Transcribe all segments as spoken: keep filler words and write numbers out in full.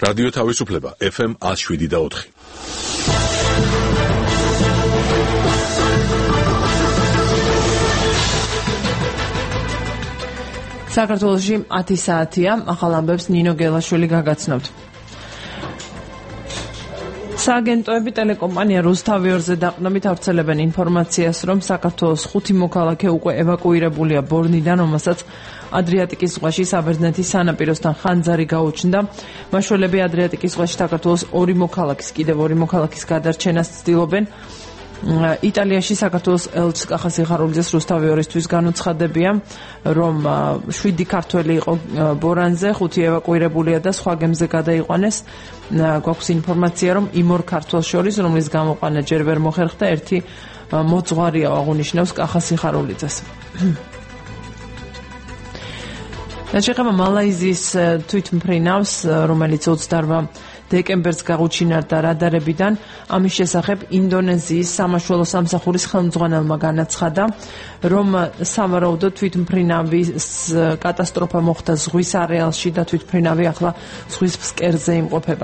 რადიო თავისუფლება ეფ ემ one oh seven და four. საქართველოში ათი საათია, ახალ ამბებს ნინო გელაშვილი გაგაცნობთ. სააგენტოები ტელეკომპანია რუსთავიორზე დაყრდნობით ავრცელებენ ინფორმაციას, რომ საქართველოს ხუთი მოქალაქე უკვე ევაკუირებულია ბორნიდან, რომელსაც ადრიატიკის ზღვაში საბერძნეთის სანაპიროსთან ხანძარი გაუჩნდა. მაშველები ადრიატიკის ზღვაში საქართველოს ორი მოქალაქის, კიდევ ორი მოქალაქის გადარჩენას ცდილობენ. იტალიაში საქართველოს ელჩს კახა-სიხარულიძეს რუსთავიორისთვის განუცხადებია, რომ შვიდი ქართველი იყო ბორანზე, ხუთი ევაკუირებულია და სხვა გემზე გადაიყვანეს. გვაქვს ინფორმაცია, რომ იმ ორ ქართველს შორის, რომლის გამოყვანა ჯერ ვერ მოხერხდა, ერთი მოძღვარია, აღუნიშნავს კახა-სიხარულიძეს. შეეხება მალაიზიის თვითმფრინავს, რომელიც ოცდაორ დეკემბერს გაუჩინარდა რადარებიდან, ამის შესახებ ინდონეზიის სამაშველო სამსახურის ხელმძღვანელმა განაცხადა, რომ სავარაუდოდ თვითმფრინავის კატასტროფა მოხდა ზღვის არეალში და თვითმფრინავი ახლა ზღვის ფსკერზე იმყოფება.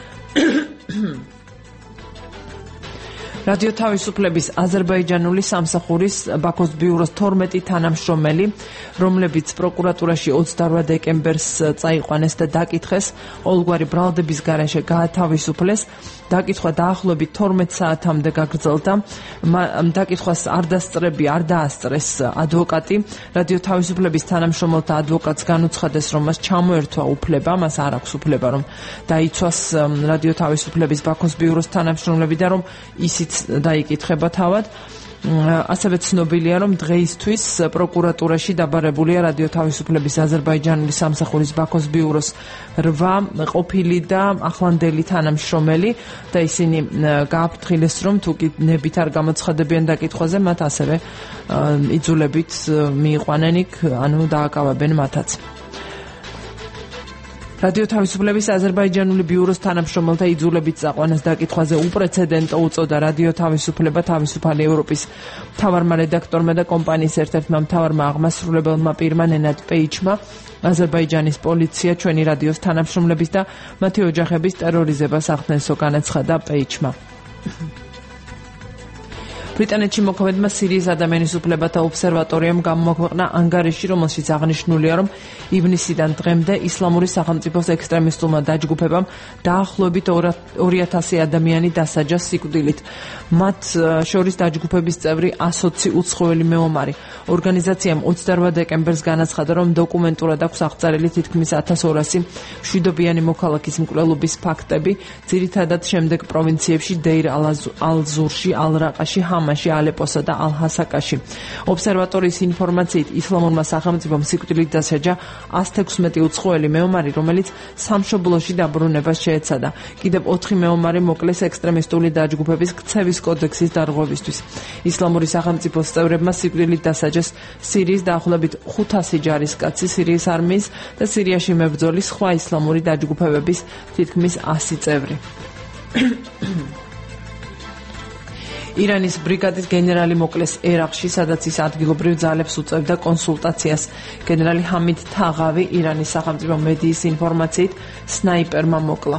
რადიო თავისუფლების აზერბაიჯანული სამსახურის ბაქოს ბიუროს თორმეტი თანამშრომელი, რომლებიც პროკურატურაში ოცდაორ დეკემბერს წაიყვანეს და დაკითხეს, ყოველგვარი ბრალდების გარეშე გაათავისუფლეს. დაკითხვა დაახლოებით თორმეტ საათამდე გაგრძელდა. დაკითხვას არ დასწრები, არ დაასწრეს ადვოკატი. რადიო თავისუფლების თანამშრომელთა ადვოკატს განუცხადეს, რომ მას ჩამოერთვა უფლება, მას არ აქვს უფლება, რომ დაიცვას რადიო თავისუფლების ბაქოს ბიუროს თანამშრომლები და რომ ისიც დაიკითხება თავად. ასევე ცნობილია, რომ დღეისთვის პროკურატურაში დაბარებულია რადიო თავისუფლების აზერბაიჯანული სამსახურის ბაქოს ბიუროს რვა ყოფილი და ახლანდელი თანამშრომელი და ისინი გააფრთხილეს, რომ თუ კი ნებით არ გამოცხადებიან დაკითხვაზე, მათ ასევე იძულებით მიიყვანენ იქ, ანუ დააკავებენ მათაც. რადიო თავისუფლების აზერბაიჯანული ბიუროს თანამშრომელთა იძულებით წაყვანას დაკითხვაზე უპრეცედენტო უწოდა რადიო თავისუფლება თავისუფალი ევროპის მთავარმა რედაქტორმა და კომპანიის ერთ-ერთმა მთავარმა აღმასრულებელმა პირმა ნენად პეიჩმა. აზერბაიჯანის პოლიცია ჩვენი რადიოს თანამშრომლების და მათი ოჯახების ტერორიზებას ახდენსო, განაცხადა პეიჩმა. ბრიტანეთში მოქმედმა სირიის ადამიანის უფლებათა ობსერვატორიამ გამოაქვეყნა ანგარიში, რომელშიც აღნიშნულია, რომ ივნისიდან დღემდე ისლამური სახელმწიფოს ექსტრემისტულმა დაჯგუფებამ დაახლოებით ორი ათასი ადამიანი დასაჯა სიკვდილით. მათ შორის დაჯგუფების წევრი ასოცი უცხოელი მეომარი. ორგანიზაციამ ოცდაორ დეკემბერს განაცხადა, რომ დოკუმენტურად აქვს აღწერილი თითქმის ათას ორასი მშვიდობიანი მოქალაქის მკვლელობის ფაქტები, ძირითადად შემდეგ პროვინციებში დეირ ალ-ზურში, ალ-რაყაში, ჰამაში, ალეპოსა და ალ-ჰასაკაში. ობსერვატორიის ინფორმაციით ისლამურმა სახელმწიფომ სიკვდილით დასაჯა ას თექვსმეტი უცხოელი მეომარი, რომელიც სამშობლოში დაბრუნებას შეეცადა. კიდევ ოთხი მეომარი მოკლეს ექსტრემისტული დაჯგუფების ქცევის კოდექსის დარღვევისთვის. ისლამური სახელმწიფოს წევრებმა სიკვდილით დასაჯეს სირიის დაახლოებით ხუთასი ჯარისკაცი, სირიის არმიის და სირიაში მებრძოლი სხვა ისლამური დაჯგუფებების თითქმის ასი წევრი. ირანის ბრიგადის გენერალი მოკლეს ერაყში, სადაც ის ადგილობრივ ძალებს უწევდა კონსულტაციას. გენერალი ჰამიდ თაღავი ირანის სახელმწიფო მედიის ინფორმაციით სნაიპერმა მოკლა.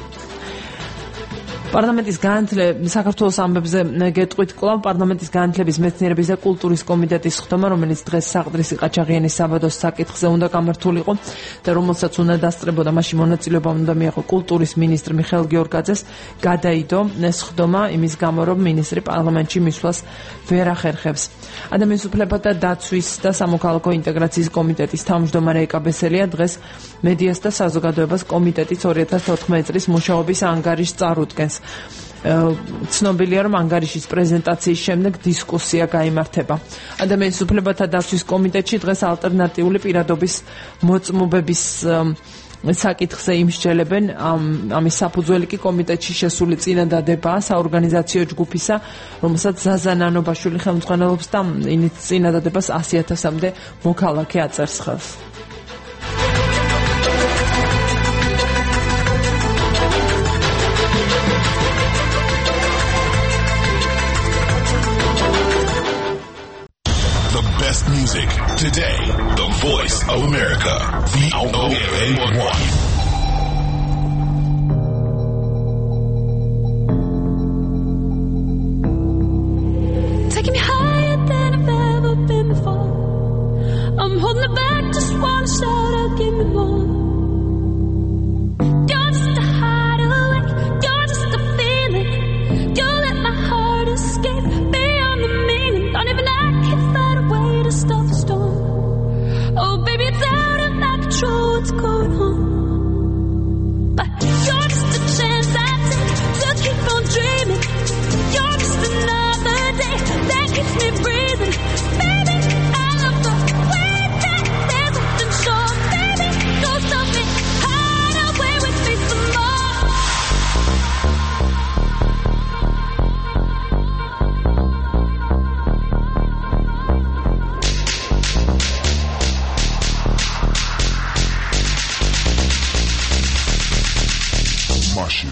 პარლამენტის განათლების საქართველოს ამბებზე გეტყვით კვლავ პარლამენტის განათლების მეცნიერების და კულტურის კომიტეტის ხდომა, რომელიც დღეს საყდრისი ყაჩაღიანის საბადოს საკითხზე უნდა გამართულიყო და რომელსაც უნდა დასწრებოდა, მაშინ მონაწილეობა უნდა მიიღო კულტურის მინისტრი მიხეილ გიორგაძეს, გადაიდო ეს ხდომა იმის გამო, რომ მინისტრი პარლამენტში მისვლას ვერ ახერხებს. ადამიანის უფლებათა დაცვის და სამოქალაქო ინტეგრაციის კომიტეტის თავმჯდომარე ეკა ბესელია დღეს მედიას და საზოგადოებას კომიტეტის ორი ათას თოთხმეტი წლის მუშაობის ანგარიშს წარუდგენს. ცნობილია, რომ ანგარიშის პრეზენტაციის შემდეგ დისკუსია გაიმართება. ადამიანის უფლებათა დაცვის კომიტეტში დღეს ალტერნატიული პირადობის მოწმობების საკითხზე იმსჯელებენ. ამის საფუძველი კი კომიტეტში შესული წინადადებაა საორგანიზაციო ჯგუფისა, რომელსაც ზაზა ნანობაშვილი ხელმძღვანელობს და იმით წინადადებას ასი ათასამდე მოქალაქე აწერს ხელს. Music today, the voice of America, V O A one. taking me higher than I've ever been before. I'm holding it back, just wanna shout out, give me more. You're just a hideaway, you're just a feeling. You let my heart escape beyond the meaning. Don't even I can find a way to stop the storm. Oh baby, it's out of my control, what's going on? But you're just a chance I take to keep on dreaming. You're just another day that keeps me breathing. Baby, I love the way that there's nothing short. Baby, go stop it, hide away with me some more. My shit.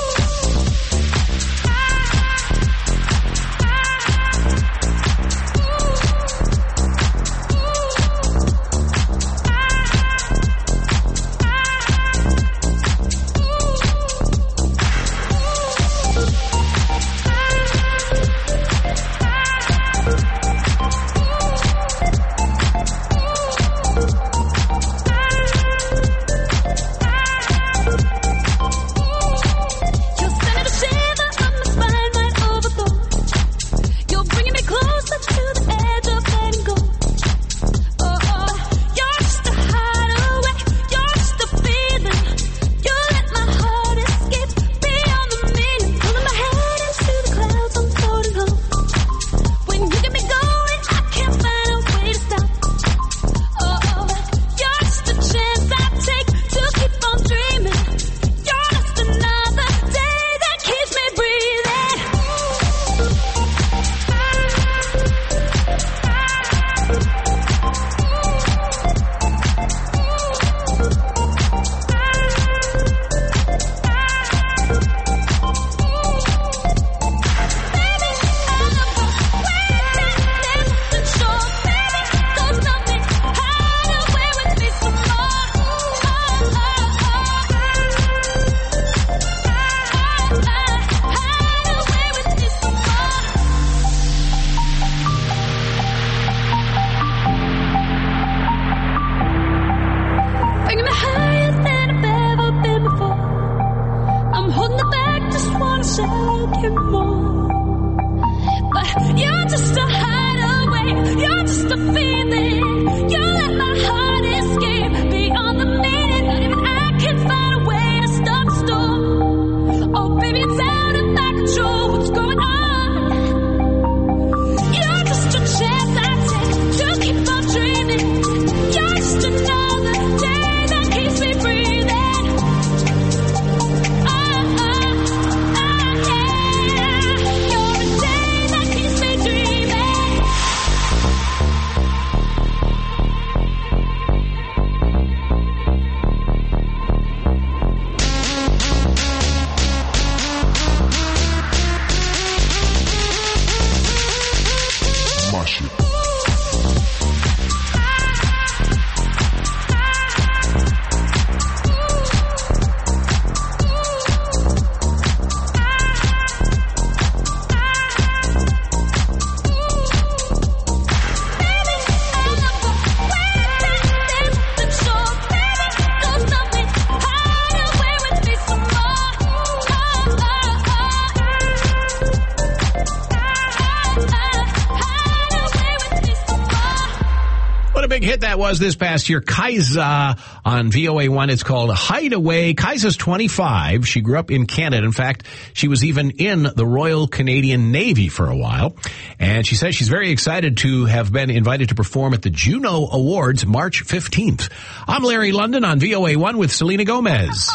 Hit that was this past year. Kaisa on V O A one. It's called Hideaway. Kaisa's twenty-five. She grew up in Canada. In fact, she was even in the Royal Canadian Navy for a while. And she says she's very excited to have been invited to perform at the Juno Awards March fifteenth. I'm Larry London on V O A one with Selena Gomez.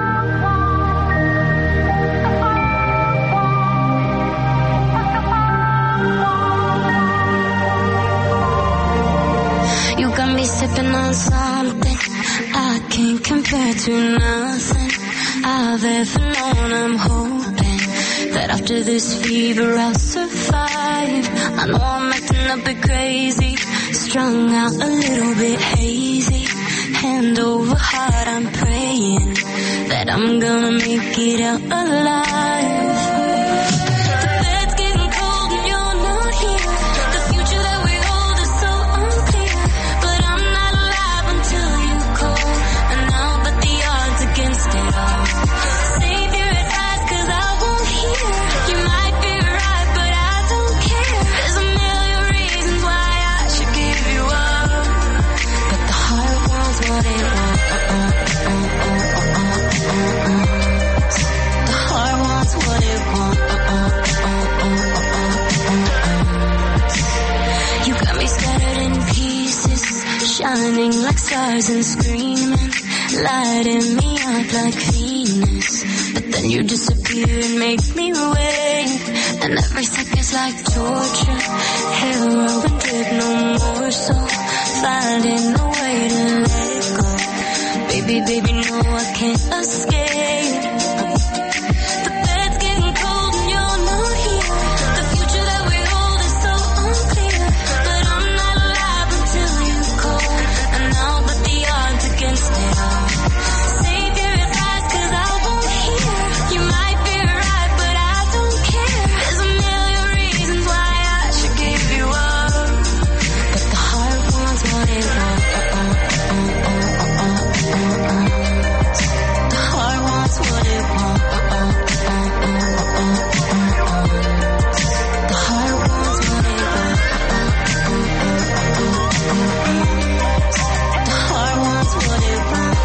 Sipping on something I can't compare to nothing I've ever known. I'm hoping that after this fever I'll survive. I know I'm acting a bit crazy, strung out a little bit hazy. Hand over heart, I'm praying that I'm gonna make it out alive. The bed's getting cold and you're not here. shining like stars and screaming, lighting me up like Venus. But then you disappear and make me wait, and every second's like torture. Heroin drip, no more, so finding a way to let it go. Baby, baby, no, I can't escape. The bed's getting cold and you're not here. The future that we hold is so unclear, but I'm not alive until you call, and I'll bet the odds against it all. Save your advice, cause I won't hear. You might be right, but I don't care. There's a million reasons why I should give you up, but the heart wants what it wants. The heart wants what it wants. The heart wants what it wants. The heart wants what it wants.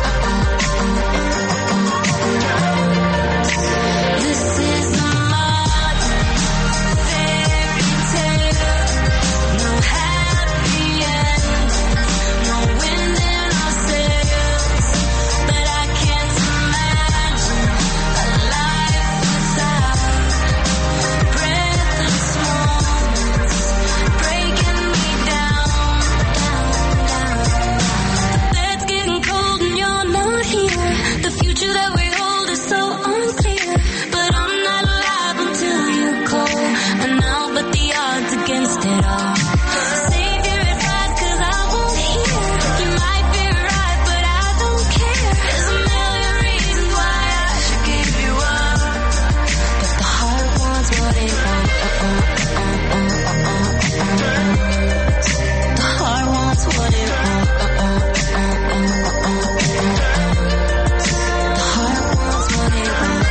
This is a modern fairy tale. No happy end, no wind in our sails. But I can't imagine a life without breathless moments breaking me down, down, down. The bed's getting cold and you're not here. The future that we hold is so unclear, but I'm not alive until you call, and I'll bet the odds against it all. Save your advice, cause I won't hear. You might be right, but I don't care. There's a million reasons why I should give you up, but the heart wants what it wants. The heart wants what it wants. The heart wants what it wants.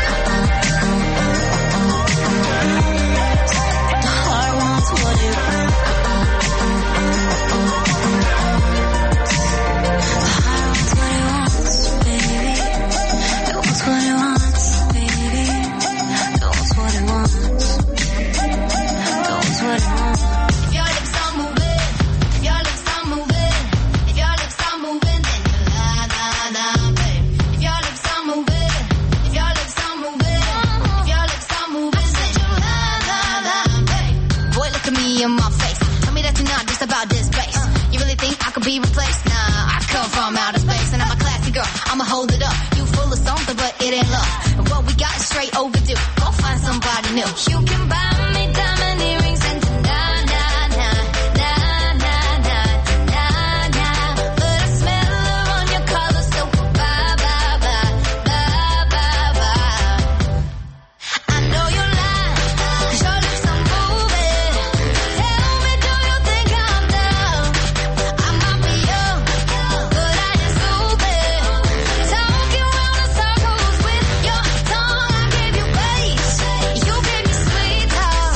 The heart wants what it wants. The heart wants what it wants, baby. It wants what it wants, baby. It wants what it wants. It wants what it wants. If your lips are moving, if your lips are moving, if your lips are moving, then you la la la, babe. If your lips are moving, if your lips are moving, if your lips are moving, then you la la la, babe. Boy, look at me in my face. Tell me that you're not just about this bass. You really think I could be replaced? Nah, I come from outer space, and I'm a classy girl. I'ma hold it up. You full of something, but it ain't love. And what we got is straight overdue. Go find somebody new. You can buy me diamond earrings and na na na na na na na na, but I smell her on your collar, so bye bye bye bye bye bye. I know you're lying, 'cause your lips are moving. Tell me, do you think I'm dumb? I might be young, but I ain't stupid. Talking round in circles with your tongue. I gave you bass, you gave me sweet talk.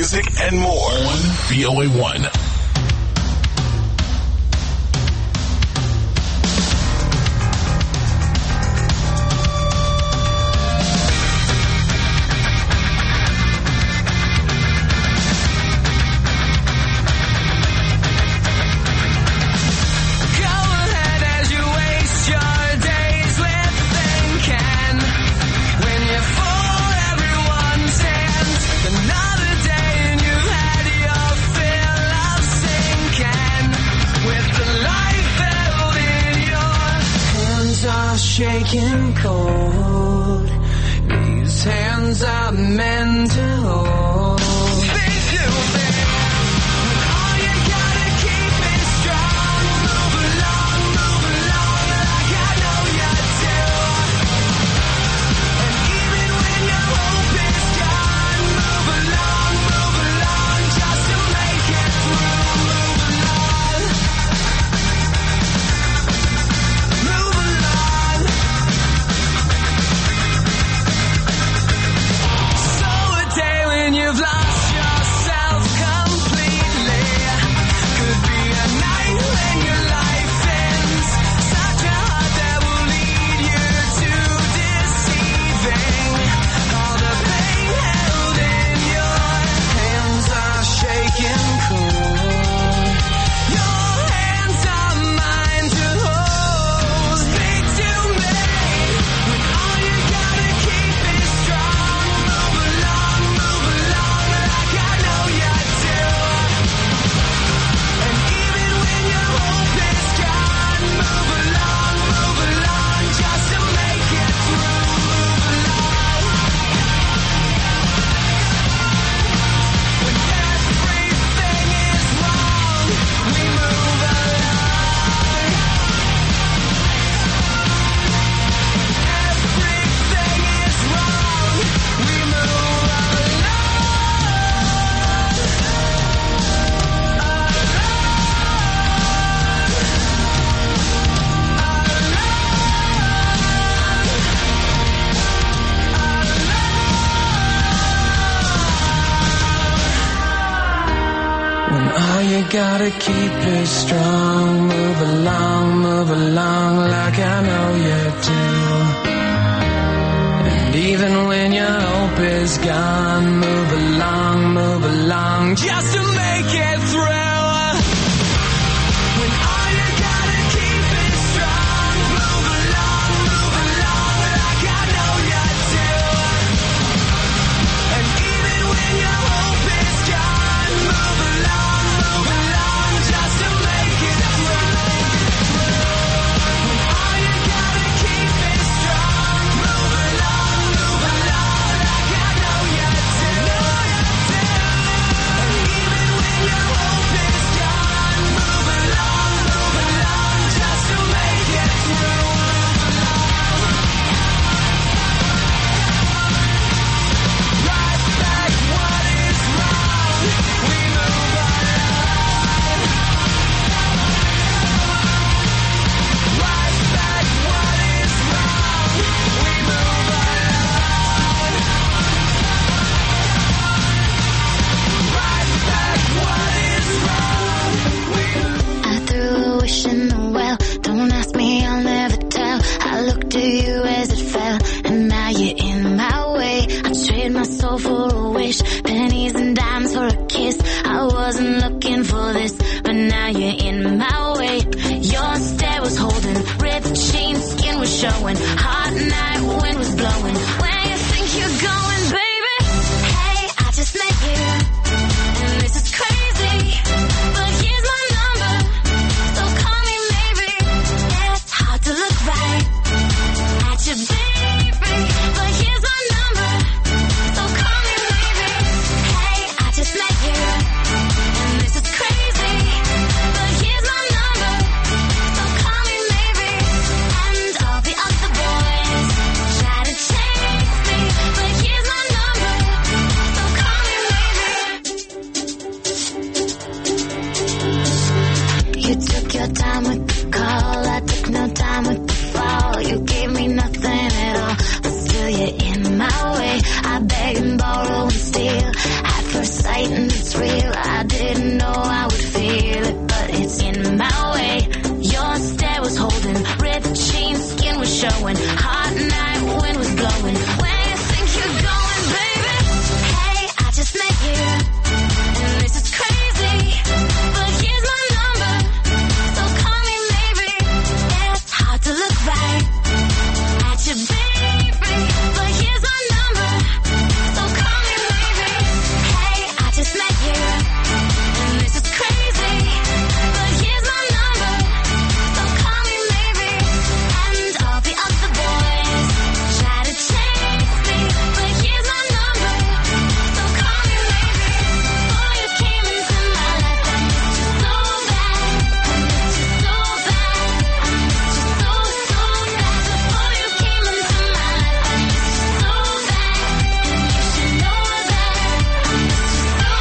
music and more on V O A one. Shaking cold, these hands are meant to hold. Speak to me, when all you gotta keep is strong. Move along, move along, like I know you do. And even when your hope is gone, move along, move along, just to make it through. Move along, move along. When you've lost yourself completely, could be a night when your life ends. Such a heart that will lead you to deceiving. All the pain held in your hands are shaking cold. Your hands are mine to hold. Speak to me when all you gotta keep is strong. Move along, move along, like I know you do. And even when your hope is gone, move along, move along, just to make it through. Move along. When everything is wrong, we move along. Everything is wrong, we move When all you gotta keep is strong, move along, move along, like I know you do. And even when your hope is gone, move along, move along, just to make it through. When all you gotta keep is strong, move along, move along, like I know you do. And even when your hope is gone, move along, move along, just to make it through. When all you gotta keep is strong, move along, move along, like I know you do. And even when your hope is gone, move along, move along, just to make it through. Right back what is wrong, we move along. Right back what is wrong, we move along. Right back what is wrong, we move I threw a wish in the well. Don't ask me, I'll never tell. I looked at you as it fell, and now you're in my way. I trade my soul for a wish, pennies and dimes for a kiss. I wasn't looking for this, but now you're in my way. Your stare was holding, ripped jeans, skin was showing. Hot night, wind was blowing. Where you think you're going, baby? Hey, I just met you, and this is crazy, but here's my number, so call me maybe. It's hard to look right at you, baby, but here's my number, so call me maybe. Hey, I just met you, and this is crazy, but here's my number, so call me maybe. And all the other boys try to chase me, but here's my number, so call me maybe. You took your time with the call, I took no time with the fall. You gave me nothing at all, but still you're in my way. I beg and borrow and steal, had first sight and it's real. I didn't know I would feel it, but it's in my way. Your stare was holding, ripped jeans, skin was showing, hot night wind was blowing. Where you think you're going, baby? Hey, I just met you, and this is crazy, but here's my number, so call me maybe. It's hard to look right at your baby, but here's my number, so call me maybe. Hey, I just met you, and this is crazy, but here's my number, so call me maybe. And all the other boys try to chase me, but here's my number, so call me maybe. Before you came into my life, I missed you so bad, I missed you so bad, I missed you so, so bad. Before you came into my life, I missed you so bad, and you should know that I missed you so,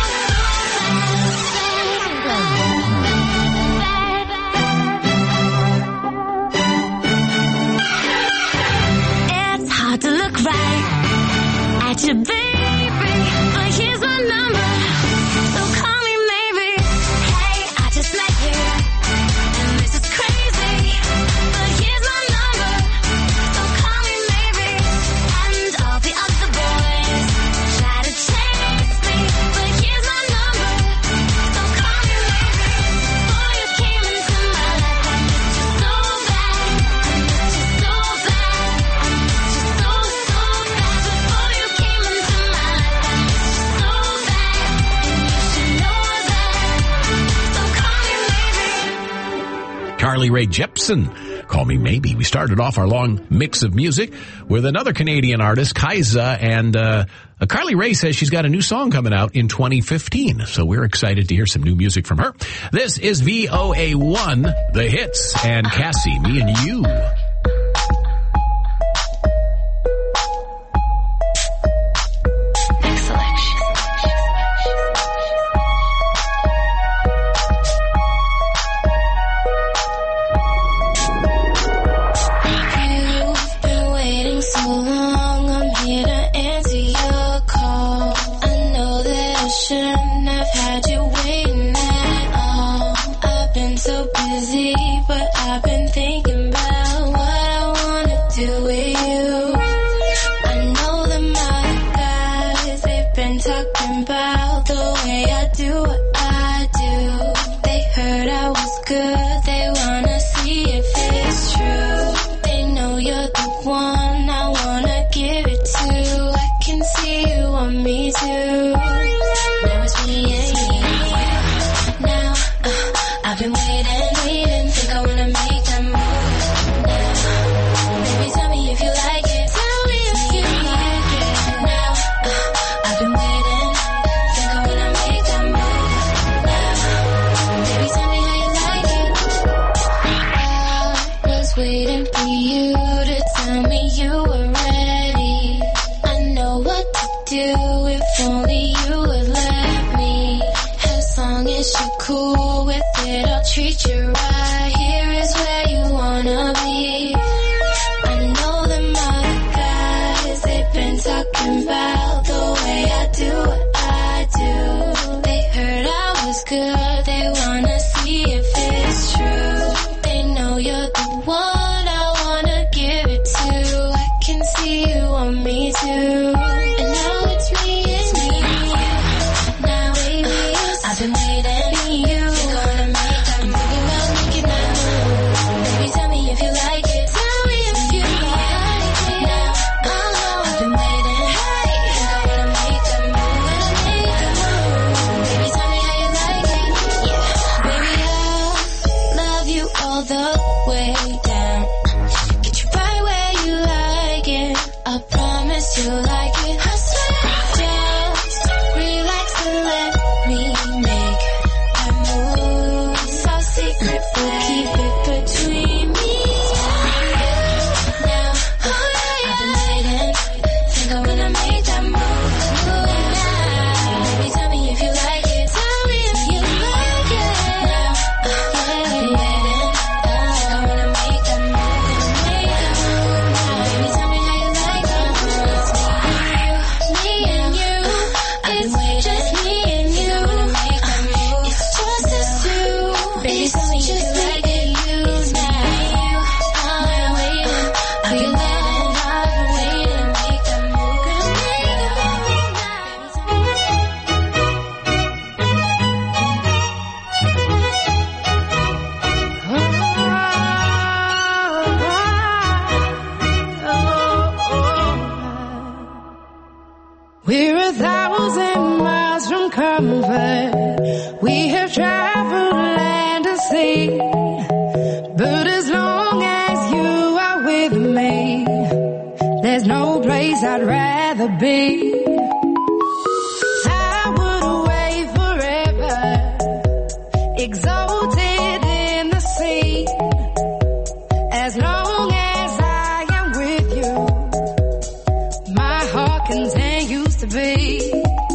it's hard to look right at your baby, but here's my number, so call me maybe. Hey, I just met you, and this is crazy, but here's my number, so call me maybe. And all the other boys try to chase me, but here's my number, so call me maybe. Before you came into my life, I missed you so bad, I missed you so bad, I missed you so, so bad. Before you came into my life, I missed you so bad, and you should know that, so call me maybe. Carly Rae Jepsen, Call Me Maybe. We started off our long mix of music with another Canadian artist, Kaisa, and uh, Carly Rae says she's got a new song coming out in twenty fifteen, so we're excited to hear some new music from her. This is V O A one, The Hits, and Cassie, Me and You. Next selection. You've been waiting so long, I'm here to answer your call. I know that I shouldn't have had you waiting at all. I've been so busy, but I've been thinking about what I wanna do with you. I know that my guys, they've been talking about the way I do what I do. They heard I was good, they wanna see if it's true. They know you're the one I wanna give it to. I can see you on me too. Now it's me and you. Now, uh, I've been waiting, waiting, think I wanna make that move. Now, baby, tell me if you like it. Tell me if you like it. Now, uh, I've been waiting, think I wanna make that move. Now, baby, tell me how you like it. I was waiting for you to tell me you were ready. I know what to do if only you would let me. As long as you're cool with it, I'll treat you right. Here is where you wanna be. I know that my guys, they've been talking about the way I do what I do. They heard I was good, they wanna see if it's true. They know you're the one I wanna give it to. I can see you on me too. And now it's me, it's me. Now, baby, uh, I've been waiting. Me, you. You're gonna make that move. place I'd rather be. I would away forever, exalted in the sea. As long as I am with you, my heart continues to beat.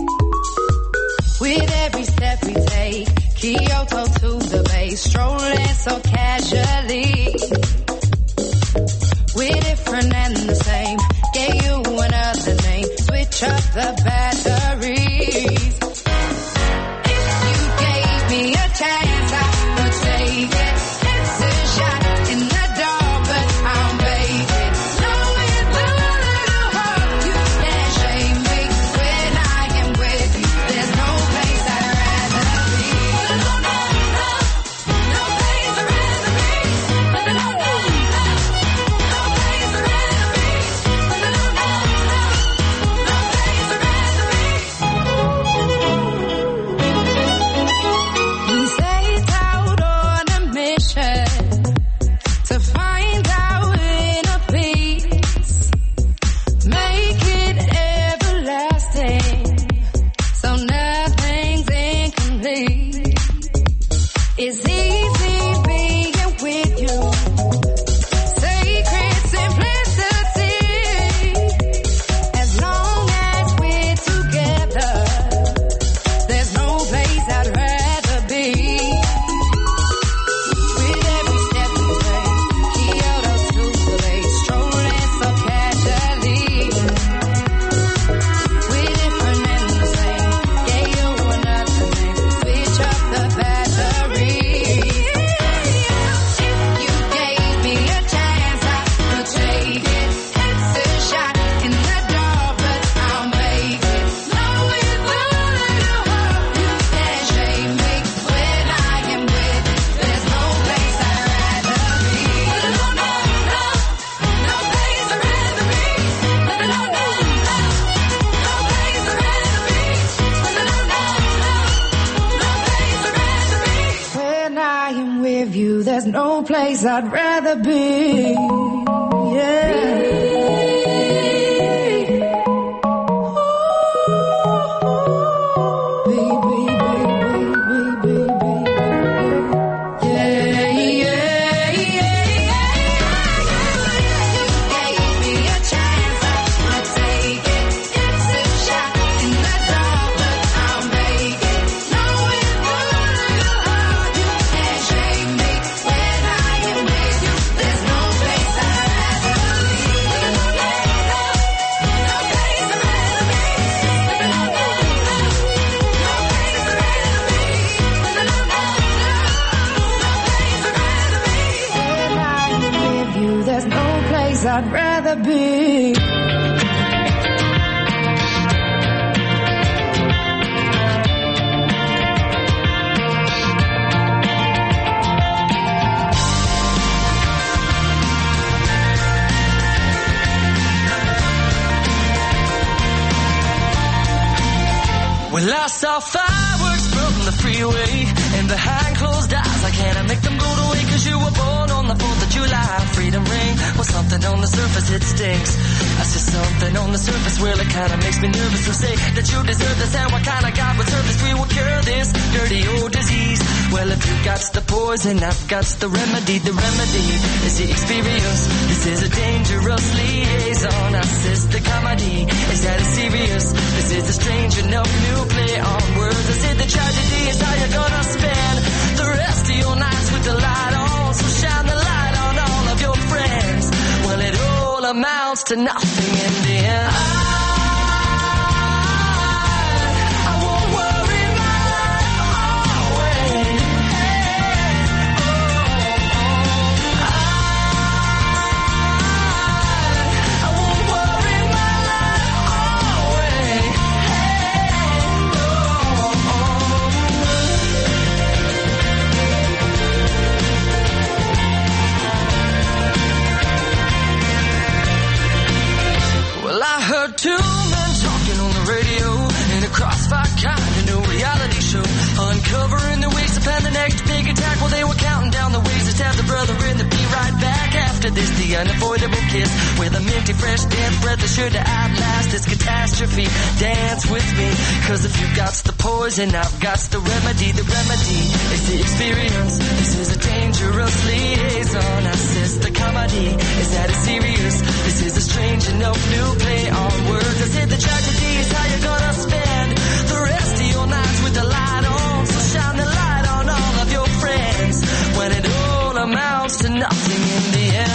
With every step we take, Kyoto to the bay, strolling so casually. We're different and the same, gave you another name, switch up the batteries. If you gave me a chance, I would take it. It's a shot in the dark, but I'll make it. Knowing the little heart, you can't shame me. When I am with you, there's no place I'd rather be. No, no, no, no place I'd rather be. No, no, no, no, no place I'd rather be. No, no, no, no, no place I'd rather be. We set out on a mission to find our inner peace, make it everlasting, so nothing's incomplete. It's easy being with you, sacred simplicity. As long as we're together, there's no place I'd rather be. With every step we take, Kyoto to the bay, strolling so casually. We're different and the same, gave you another name, switch up the batteries. If you gave me a chance, I would take it. It's a shot in the dark, but I'll make it. Knowing the little heart, you can't shame me. When I am with you, there's no place I'd rather be. No, no, no, no place I'd rather be. No, no, no, no, no place I'd rather be. No, no, no, no, no place I'd rather be. When I am with you, there's no place I'd rather be. Yeah. I'd rather be. Well, I saw fireworks from the freeway and behind closed eyes I can't make them go away, cause you were born on the fourth of July. Freedom ring, well, something on the surface, it stinks. I see something on the surface, well, it kinda makes me nervous to say that you deserve this, and what kind of God would serve this? We will cure this dirty old disease. Well, if you got the poison, I've got the remedy. The remedy is the experience. This is a dangerous liaison. I says the comedy is that it's serious. This is a strange enough new play on words. I said the tragedy is how you're gonna spend the rest of your nights with the light on. So shine the light on all of your friends. Well, it all amounts to nothing in the end. I, I won't worry my life away. I, I won't worry my life away. Well, I heard two men talking on the radio in a crossfire kind of new reality show, uncovering the ways to plan the next big attack while they were counting down the ways to stab the brother in the be right back after. after this, the unavoidable kiss, with a minty fresh death breath is sure to outlast this catastrophe. Dance with me, cause if you got the poison, I've got the remedy. The remedy is the experience. This is a dangerous liaison. I says the comedy is that it's serious. This is a strange enough new play on words. I said the tragedy is how you're gonna spend the rest of your nights with the light on. So shine the light on all of your friends when it all amounts to nothing in the end.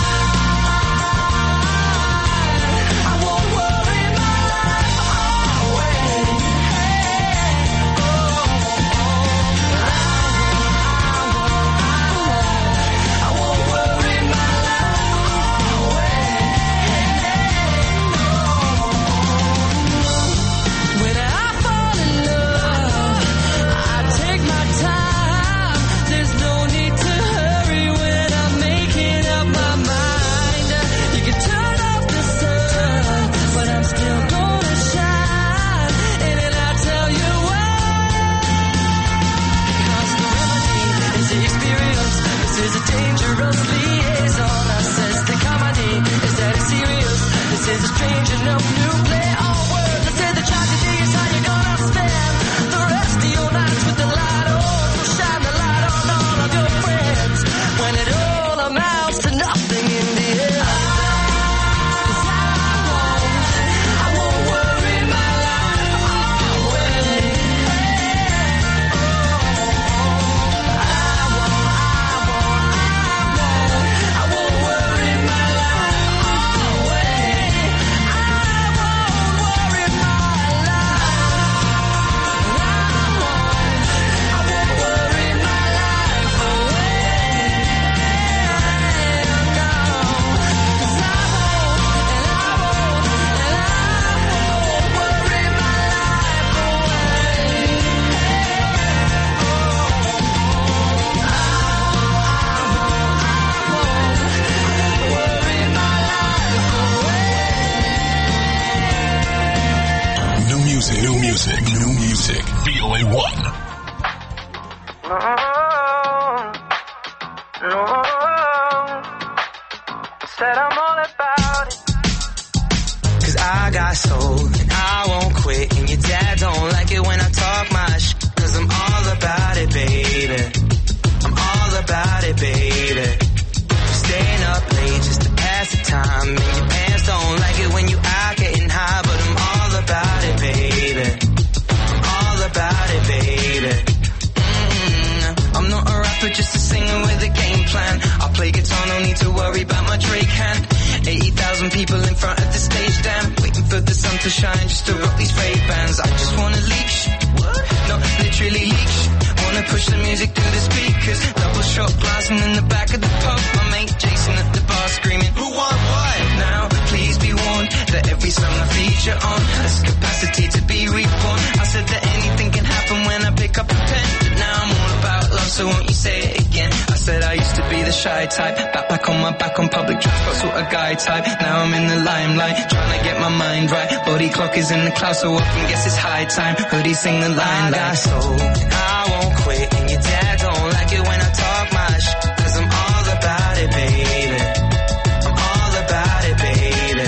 So often guess it's high time. Hoodie sing the line I like got soul, I won't quit. And your dad don't like it when I talk my shit. Cause I'm all about it, baby. I'm all about it, baby.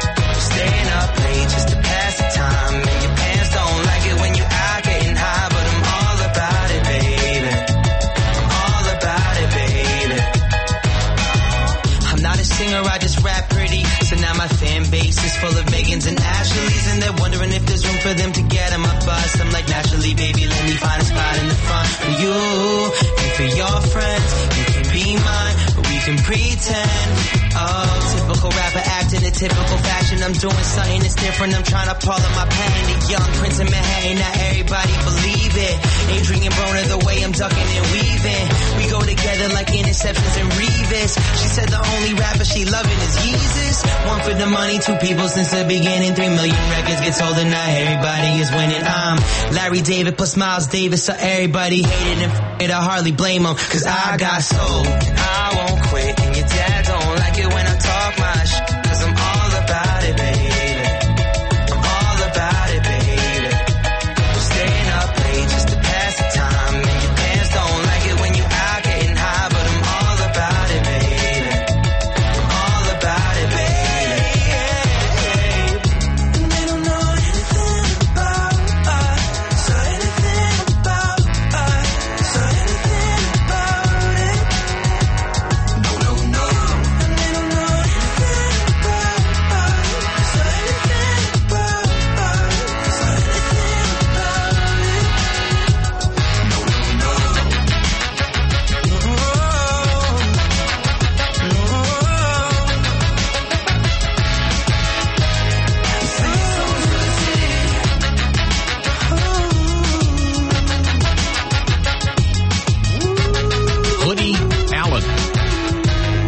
Staying up late just to pass the time. And your pants don't like it when you out getting high. But I'm all about it, baby. I'm all about it, baby. I'm not a singer, I just rap pretty. So now my fan base is full of Megans and Ashleys. And they're wondering if there's room for them to get on my bus. I'm like, naturally, baby, let me find a spot in the front for you and for your friends. You can be mine, but we can pretend. Oh, typical rapper acting in typical fashion. I'm doing something that's different. I'm trying to pull up my pen. The young prince of Manhattan, not everybody believe it. Adrian Broner, the way I'm ducking and weaving. We go together like interceptions and Revis. She said the only rapper she loving is Yeezus. One for the money, two people since the beginning. Three million records get sold and now everybody is winning. I'm Larry David plus Miles Davis, so everybody hated and f***ed it. I hardly blame them, cause I got soul. I won't quit, and your dad don't like it when I talk my shit. Cause I'm all about it, baby. I'm all about it, baby. Staying up late just to pass the time. And your pants don't like it when you out getting high. But I'm all about it, baby.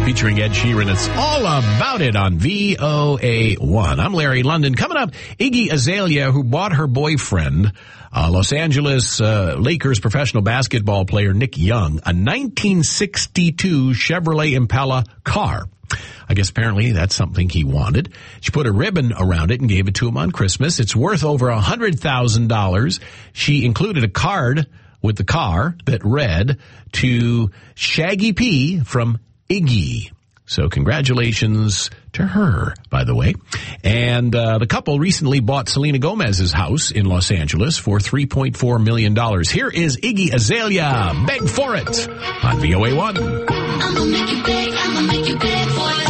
featuring Ed Sheeran. It's all about it on V O A one. I'm Larry London. Coming up, Iggy Azalea, who bought her boyfriend, uh, Los Angeles uh, Lakers professional basketball player Nick Young, a nineteen sixty-two Chevrolet Impala car. I guess apparently that's something he wanted. She put a ribbon around it and gave it to him on Christmas. It's worth over one hundred thousand dollars. She included a card with the car that read, "To Shaggy P from Iggy." So congratulations to her, by the way. And uh, the couple recently bought Selena Gomez's house in Los Angeles for three point four million dollars. Here is Iggy Azalea, Beg For It, on V O A one. I'ma make you beg, I'ma make you beg for it.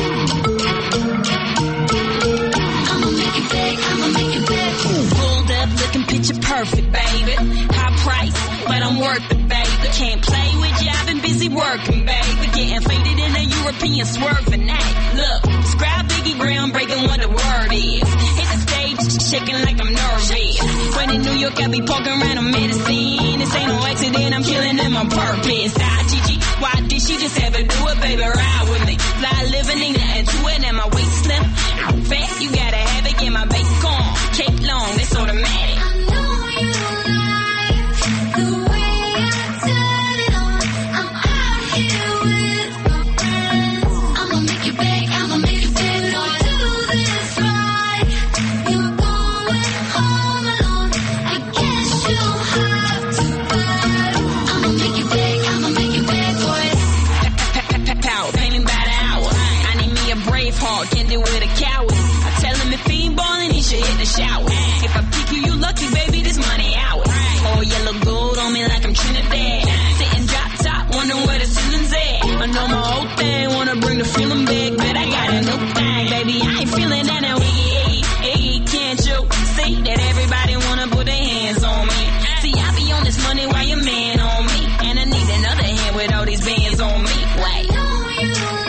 I'ma make you beg, I'ma make you beg for it. Pulled up looking picture perfect, baby. High price, but I'm worth it, baby. Can't play with you, I've been busy working, baby. Getting faded in a European swerving act. Look, describe Biggie groundbreaking what the word is. Hit the stage, shaking like I'm nervous. When in New York, I be poking around on medicine. This ain't no accident, I'm killing them on purpose. Ah, Gigi, why did she just have to do it, baby? Ride with me. Fly living, ain't nothing to it, and my waist slim. Fat, you gotta have it, get my bake on. Cake long, it's automatic. I know you like the way I turn it on. I'm out here with my friends. I'ma make you beg, I'ma make you beg. Don't do this right. You're going home alone. I guess you'll have to beg. I'ma make you beg, I'ma make you beg for it. Pow, pay me by the hour. I need me a brave heart, can't deal with a coward. I tell him if he ain't ballin', he should hit the shower. If I pick you, you lucky, baby, this money ours. Oh, yellow gold on me like I'm Trinidad. Sitting drop top, wondering where the ceiling's at. I know my whole thing, wanna bring the feeling back, but I got a new thing, baby. I ain't feeling that now. Iggy, Iggy, can't you see that everybody wanna put their hands on me? See, I be on this money while your man on me, and I need another hand with all these bands on me. Wait. I know you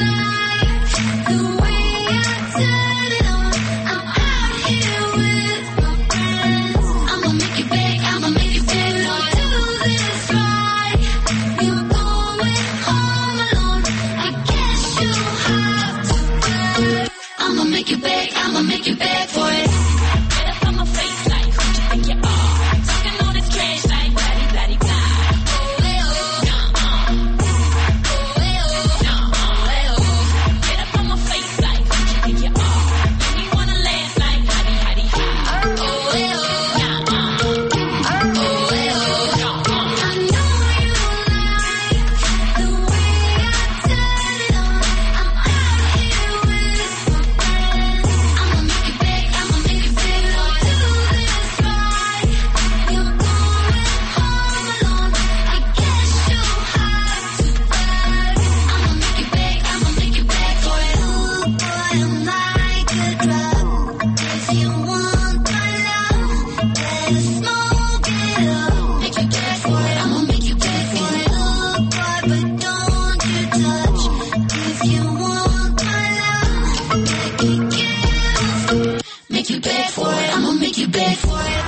like the way I turn it on. I'm out here with my friends. I'ma make you beg, I'ma make you beg. Don't do this right. You're going home alone. I guess you'll have to beg. I'ma make you beg, I'ma make you beg for it. Get up on my face like who you think you are? Talking all this trash like bloody bloody blah. Oh, eh, oh. Nuh-uh. Oh, eh, oh. Nuh-uh. Eh, oh. Get up on my face like who you think you are? Make me wanna laugh like hotty hotty hot. Oh, eh, oh. Nuh-uh. Oh, eh, oh. Nuh-uh. I know you like the way I turn it on. I'm out here with my friends. I'ma make you beg, I'ma make you beg. Don't do this right. You're going home alone. I guess you'll have to beg. I'ma make you beg, I'ma make you beg for it. Ooh, boy, I'm like a drug. If you want my love, better smoke it up. Make you beg for it, I'ma make you beg for it. Ooh, boy, but don't you touch. If you want my love, make it give. Make you beg for it, I'ma make you beg for it.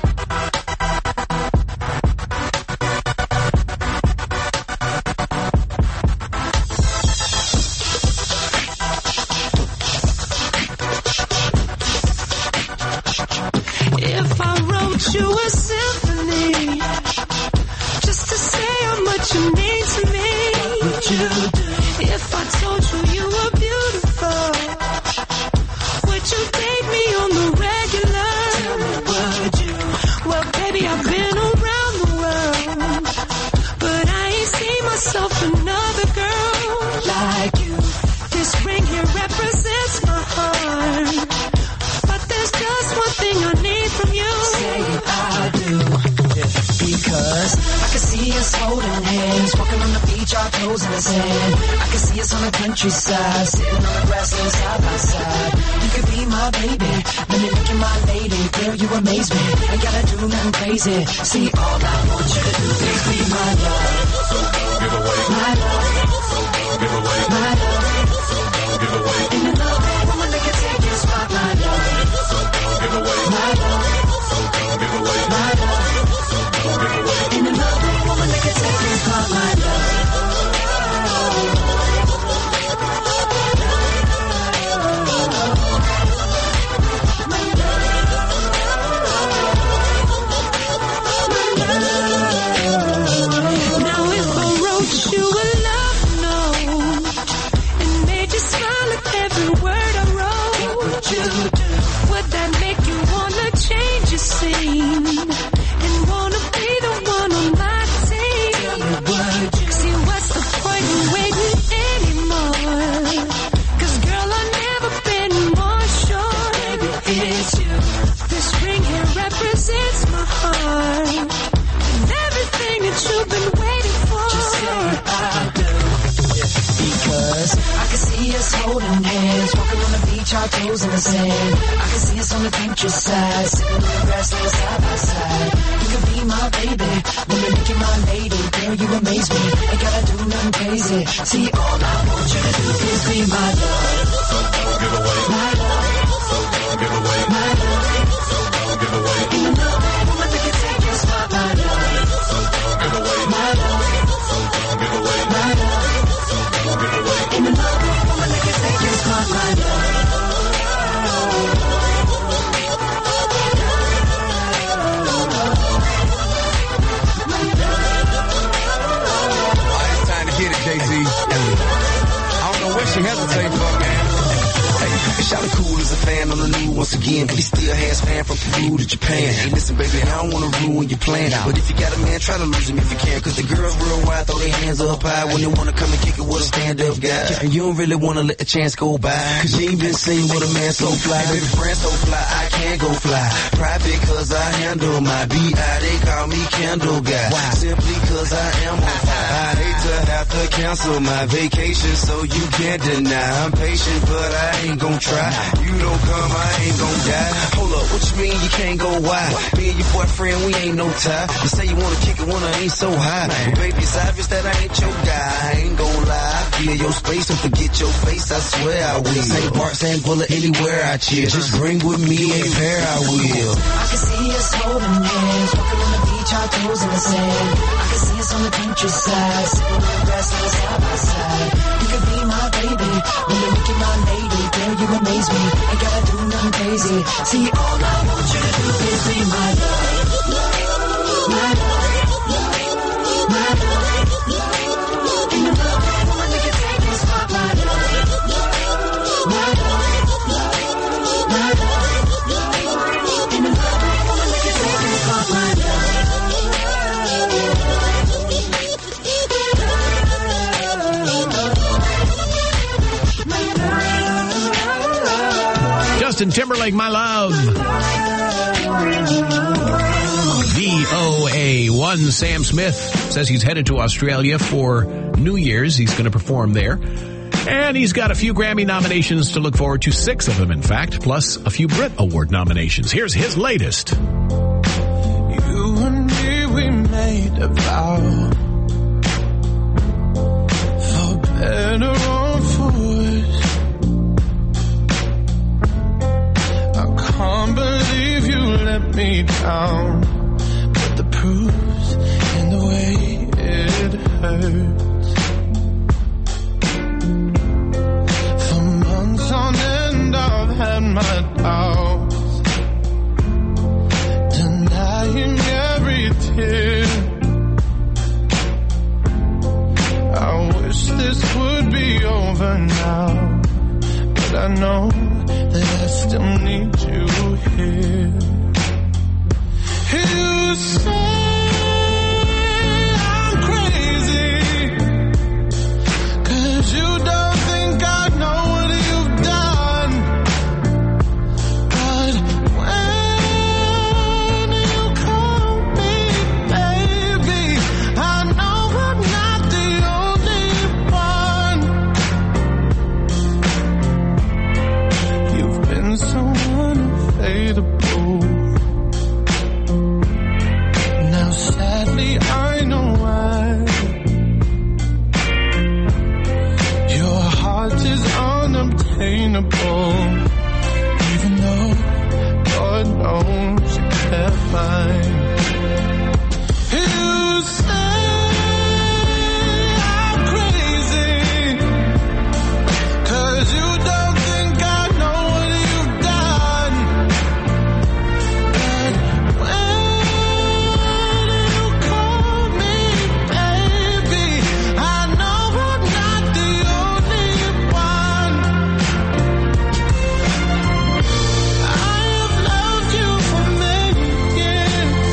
If I wrote you a symphony just to say how much you mean to me, would you do? If I told you you were beautiful, would you date me on the regular? Would you? Well, baby, I've been around the world, but I ain't seen myself another girl like you. This ring here represents my heart, but there's just one thing I need from you. Say I do. Because I can see us holding hands, walking on the beach, our toes in the sand. I can see us on the countryside, sitting on the grassland side by side. You could be my baby, let me make you my lady. Girl, you amaze me, ain't gotta do nothing crazy. See, all I want you to do is be my love. Give away. My love. Give away. My love. Give away. And the love, woman, they can take your spot. My love. Give away. My love. Give away. My love. Give away. In the love, woman, they can take your spot. My love. us. I can see us holding hands, walking on the beach, our toes in the sand. I can see us on the future side, sitting on the grass, laying side by side. You could be my baby, when you're making my lady. Girl, you amaze me, ain't gotta do nothing crazy. See, all I want you to do is be my love. So don't give away. My love. So don't give away. My love. So don't give away. Even though woman think it's take your spot, my love. So don't give away. My love. So don't give away. My love. So don't give away. Even though woman think it's take your spot, my love. Get it, Jay-Z. I don't know what she hesitating for, man. Hey, Shawty cool as a fan on the new once again, but he still has fan from Peru to Japan. Hey, listen, baby, I don't wanna ruin your plan, but if you got a man, try to lose him if you can, cause the girls worldwide throw their hands up high when they wanna come and kick it with a stand-up guy. And you don't really wanna let the chance go by, cause you ain't been seen with a man so fly. Baby, brand so fly, I can't go fly. Private cause I handle my B I, they call me Candle Guy. Simply cause I am on fire. I hate to have to cancel my vacation, so you can't deny. I'm patient, but I ain't gon' try. You don't come, I ain't gon' die. Hold up, what you mean you can't go wide? Me and your boyfriend, we ain't no tie. You say you wanna kick it when I ain't so high. But baby, it's obvious that I ain't your guy. I ain't gon' lie. I feel your space and forget your face, I swear I will. Same part, same bullet, anywhere I chill. Just bring with me a pair, I will. I can see us holding hands, walking on the beach, our toes in the sand. I can see us on the future side, sitting on the grass, laying side by side. You could be my baby, when you're making my lady. Girl, you amaze me, ain't gotta do nothing crazy. See, all I want you to do is be my love. My love. My love. And the love, woman, you can take your spot, my love. My love. My love. And the love, woman, you can take your spot, my love. Justin Timberlake, My Love. V O A one, Sam Smith says he's headed to Australia for New Year's. He's going to perform there. And he's got a few Grammy nominations to look forward to, six of them, in fact, plus a few Brit Award nominations. Here's his latest. You and me, we made a vow. For better or for worse. I can't believe you let me down. But the proof's in the way it hurts. For months on end I've had my doubts, denying every tear. I wish this would be over now, but I know that I still need you here. You say I'm crazy, 'cause you don't think I know what you've done. But when you call me baby, I know I'm not the only one. You've been so unfadable. Now sadly I know why. Your heart is unobtainable, even though God knows you kept mine. You say I'm crazy, 'cause you don't think I know what you've done. But when you call me baby, I know I'm not the only one. I have loved you for many years.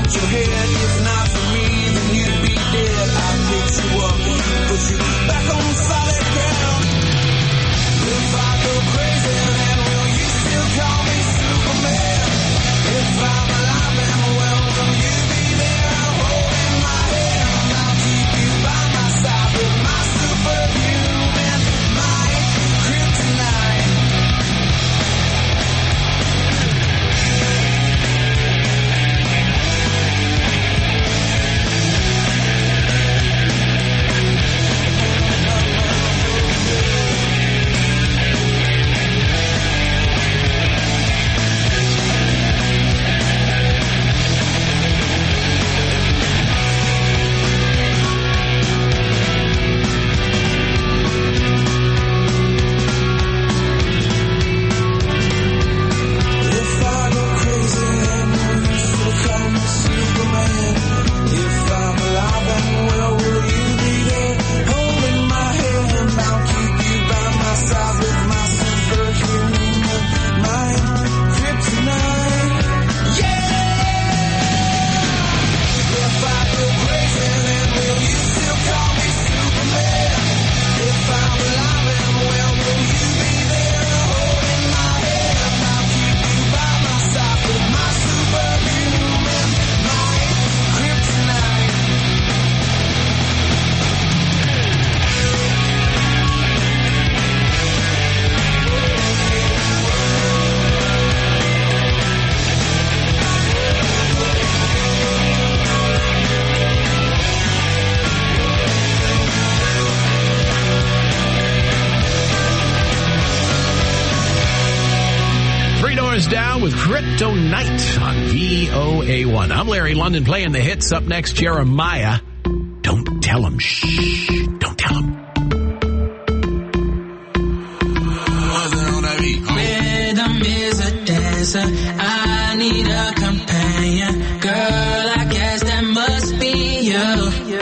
hit your head. If not for me, then you'd be dead. I picked you up and put you back on solid ground. If I go crazy, then will you still call me Superman? If I'm alive and well, will you be there holding my hand? I'll keep you by my side with my superhuman might, kryptonite. Down with Kryptonite on V O A one. I'm Larry London playing the hits. Up next, Jeremiah. Don't tell him. Shh. Don't tell him. Rhythm is a dancer. I need a companion. Girl, I guess that must be you.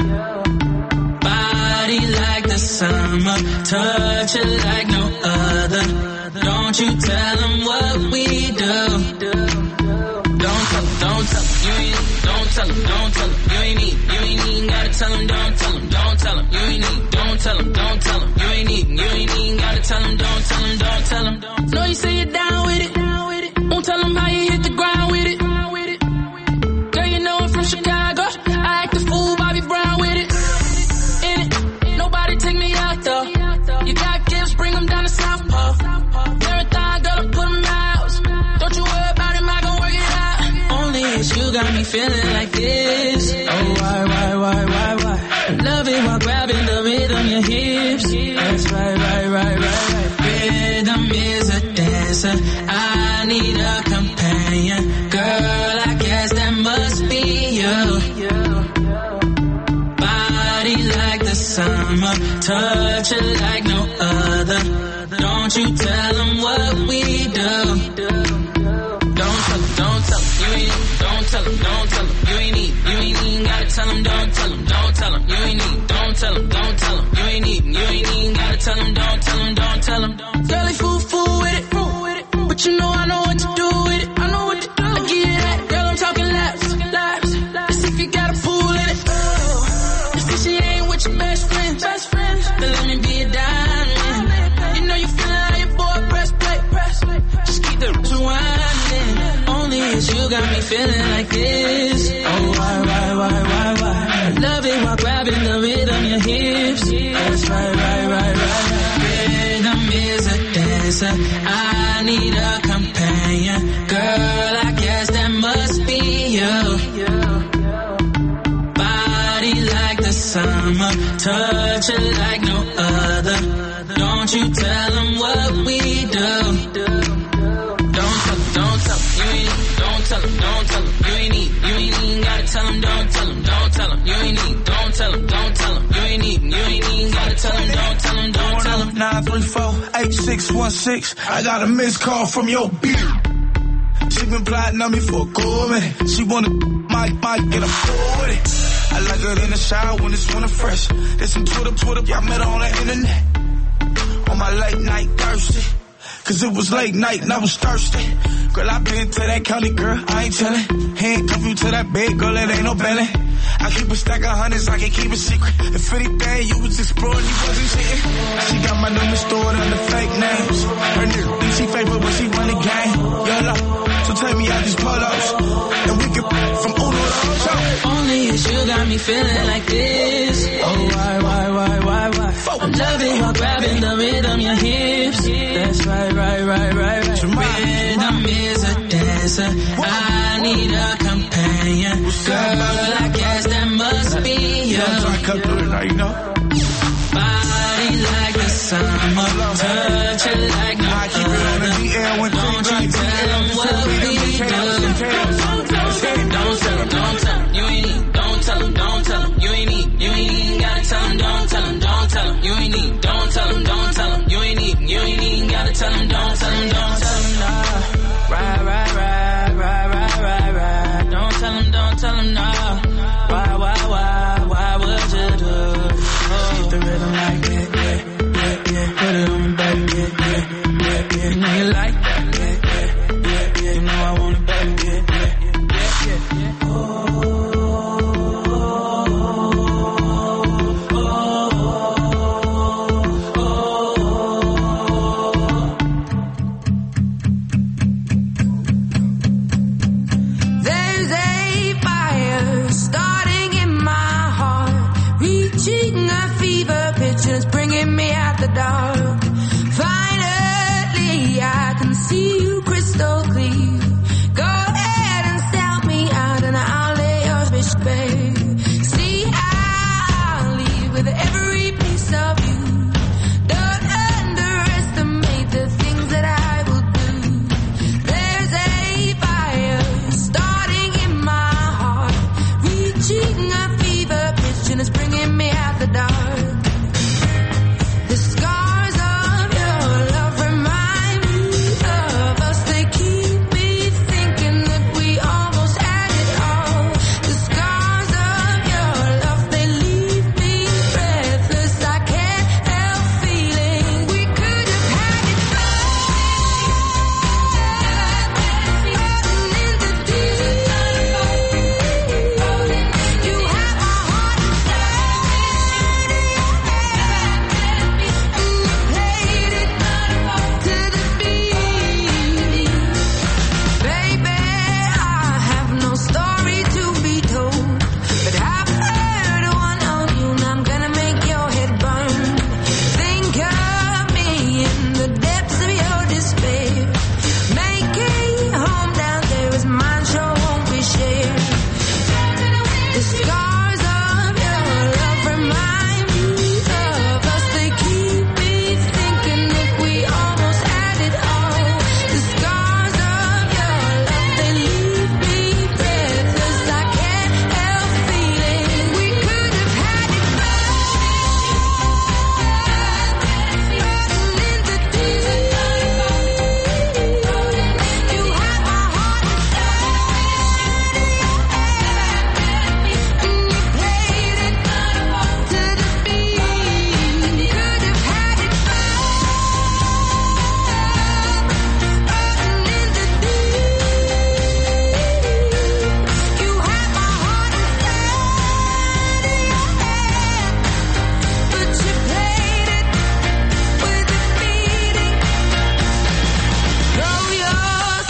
Body like the summer. Touch it like no other. Don't you tell them what we do. Don't tell them, don't tell them, you ain't, don't tell them, don't tell them, you ain't need, you ain't even gotta tell them, don't tell them, don't tell them, you ain't need, don't tell them, don't tell them, you ain't even, you ain't even gotta tell them, don't tell them, don't tell them, don't. Know you say you're down with it, down with it. Won't tell them how you hit the ground with it, ground with it. Girl, you know I'm from Chicago, I act a fool, Bobby Brown with it. In it, nobody take me out though. You got gifts, bring them down to South Pole. Marathon, gotta put them out. Don't you worry about him, I gon' work it out. Only it's you got me feeling like this. Oh, why, why, why, why, why? Love it while grabbing the rhythm, your hips. That's right, right, right, right, right. Rhythm is a dancer. I need a companion. Girl, I guess that must be you. Body like the summer. Touch it like no other. Don't you tell them what we do. Don't tell them, don't tell them, you ain't, don't tell them, don't tell them, you ain't need, you ain't even gotta tell them, don't tell them, don't tell them, you ain't need, don't tell them, don't tell them, you ain't need, you ain't even gotta tell them, don't tell them, don't tell them. Girl, they fool, fool with it, but you know I know what to do with it, I know what to do. I give you that, girl, I'm talking laps, laps, let's see if you got a pool in it. You say she ain't with your best friend, best friend, then let me be a diamond. You know you feeling like your boy breastplate, breastplate. Just keep the rewinding. Only it's you got me feeling like this. Oh, why, why, why, why, why? Love it while grabbing the rhythm, your hips. That's right, right, right, right, right. Rhythm is a dancer. I need a companion. Girl, I guess that must be you. Body like the summer. Touch it like no other. Don't you tell them what we do. Don't tell them, don't tell them, you ain't, don't tell them, don't tell them, you ain't need, you ain't even gotta tell them, don't tell them, don't tell them, you ain't need, don't tell them, don't tell them, you ain't need, you ain't even gotta tell them, don't tell them, don't tell them. nine three four, eight six one six, I got a missed call from your bitch. She been plotting on me for a good minute. She wanna, might, might get a fool with it. I like her in the shower when it's winter fresh. There's some Twitter, Twitter, y'all met her on the internet. On my late night thirsty. Cause it was late night and I was thirsty. Girl, I been to that county, girl, I ain't tellin'. Handcuff you to that bed, girl, it ain't no belly. I keep a stack of hundreds, I can keep a secret. If anything, you was exploring, you wasn't cheating. She got my number stored under fake names. Her nigga think she fake, but when she run the game, yo, no. So take me out these photos, and we can from Uno to Ocho. Only is you got me feeling like this. Oh, why, why, why, why, why? I'm loving while grabbing the rhythm, your hips. That's right, right, right, right, right. Rhythm is a dancer. I need a companion. Girl, I guess that must be you. You know? Body like the summer, touch it like no other. Won't you tell them what we do? Don't tell them, don't tell them, you ain't need. Don't tell them, don't tell them, you ain't need. You ain't even gotta tell them, don't tell them, don't tell them, you ain't need. Don't tell them, don't tell them, you ain't need. You ain't even gotta tell them, don't tell them, don't tell them, nah. Right, right, right, right, right, right, right. Don't tell them, don't tell them, nah. Why, why, why, why would you do? Keep the rhythm like that, yeah, yeah, yeah. Put it on me, baby, yeah, yeah, yeah, yeah. You know you like that, yeah, yeah, yeah, yeah. You know I want it, baby, yeah, yeah, yeah, yeah, yeah. Oh. Bringing me out the dark. Finally, I can see you crystal clear. Go ahead and sell me out, and I'll lay your bitch bare. See, I'll leave with every piece of you. Don't underestimate the things that I will do. There's a fire starting in my heart, reaching a fever pitch, and it's bringing me out the dark.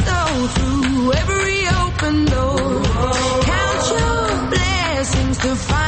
To find